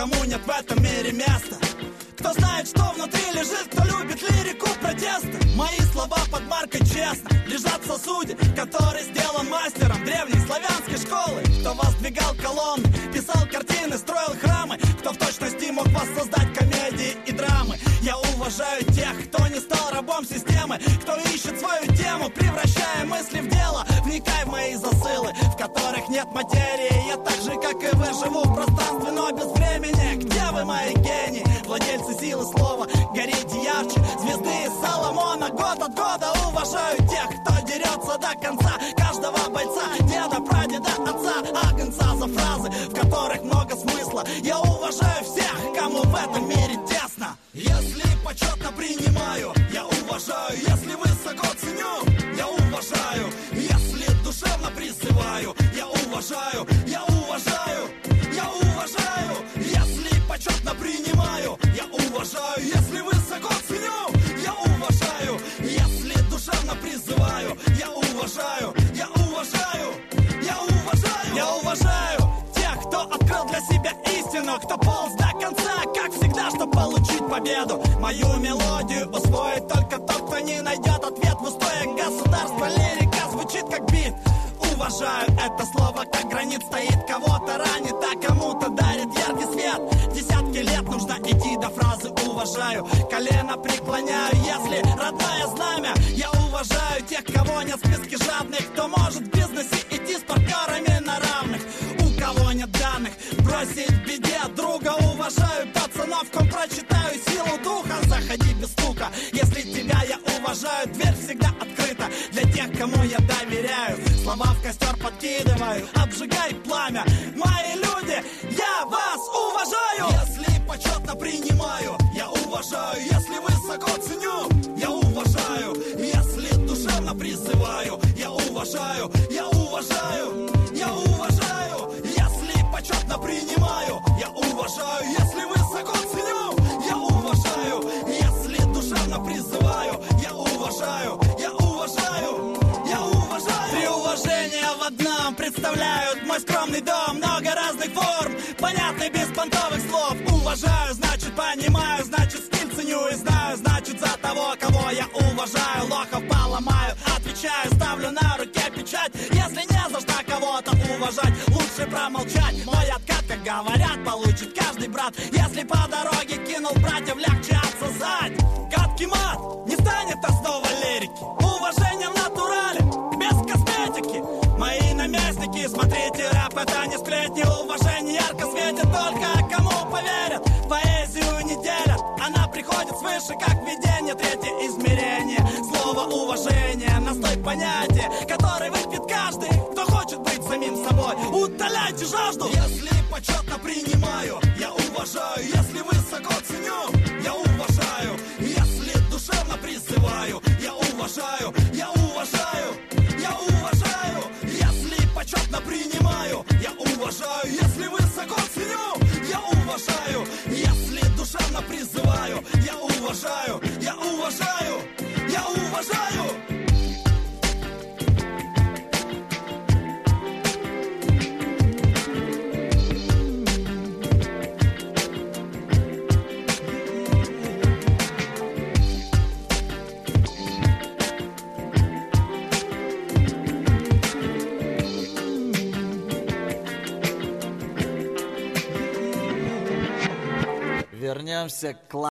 кому нет в этом мире места. Кто знает, что внутри лежит, кто любит лирику протеста. Мои слова под маркой честно лежат в сосуде, который сделан мастером древней славянской школы. Кто воздвигал колонны, писал картины, строил храмы, кто в точности мог воссоздать комедии и драмы. Я уважаю тех, кто не стал рабом системы, кто ищет свою тему, превращая мысли в дело. Вникай в мои засылы, в которых нет материи. Я так же, как и вы, живу в пространстве, но без времени. Где вы, мои гении, владельцы силы слова? Горите ярче звезды из Соломона. Год от года уважаю тех, кто дерется до конца. Каждого бойца, деда, прадеда, отца, агнца за фразы, в которых много смысла. Я уважаю всех, кому в этом мире тесно. Если почетно принимаю, я уважаю. Если высоко ценю, я уважаю. Если душевно призываю, я уважаю. Я уважаю, я уважаю. Если почетно принимаю, я уважаю. Если высоко ценю, я уважаю. Если душевно призываю, я уважаю. Я уважаю, я уважаю. Я уважаю тех, кто открыл для себя истину, кто полз до конца, как всегда, чтобы получить победу. Мою мелодию усвоит только тот, кто не найдет ответ в устоях государства. Лирика звучит как бит. Уважаю это слово, как гранит стоит. Кого-то ранит, а кому-то дарит яркий свет. Десятки лет нужно идти до фразы уважаю. Колено преклоняю, если родное знамя. Я уважаю тех, кого нет в списке жадных, кто может в бизнесе идти с партнерами на равных. У кого нет данных, бросить в беде друга. Уважаю пацанов, ком прочитаю силу духа. Заходи без стука, если тебя я уважаю. Дверь всегда открыта для тех, кому я доверяю. Слова в костер подкидываю, обжигай пламя. Мои люди, я вас уважаю. Если почетно принимаю, я уважаю. Если высоко ценю, я уважаю. Если душевно призываю, я уважаю. Я уважаю, я уважаю. Если почетно принимаю, я уважаю. Если высоко ценю, я уважаю. Если душевно призываю, я уважаю. Я уважаю, я уважаю. Три уважения в одном представляют мой скромный дом. Много разных форм, понятны без понтовых слов. Уважаю, значит понимаю, значит стиль ценю и знаю. Значит за того, кого я уважаю. Лохов поломаю, отвечаю, ставлю на руке печать. Если не за что кого-то уважать, лучше промолчать. Мой откат, как говорят, получит каждый брат. Если по дороге кинул братьев, легче отсосать. Гадкий мат не станет основой лирики. Уважение в натурале, без косметики. Мои наместники, смотрите, рэп это не сплетни. Уважение ярко светит только кому поверят. Поэзию не делят, она приходит свыше, как видение. Третье измерение, слово уважение, настой понятия, который выпьет каждый, кто хочет быть самим собой. Утоляйте жажду. Если почетно принимаю, я уважаю. Если высоко ценю, я уважаю. Если душевно призываю, я уважаю. Я уважаю, я уважаю. Если почетно принимаю, я уважаю. Если высоко ценю, я уважаю. Если душевно призываю, я уважаю. Я уважаю, я уважаю. Вернемся к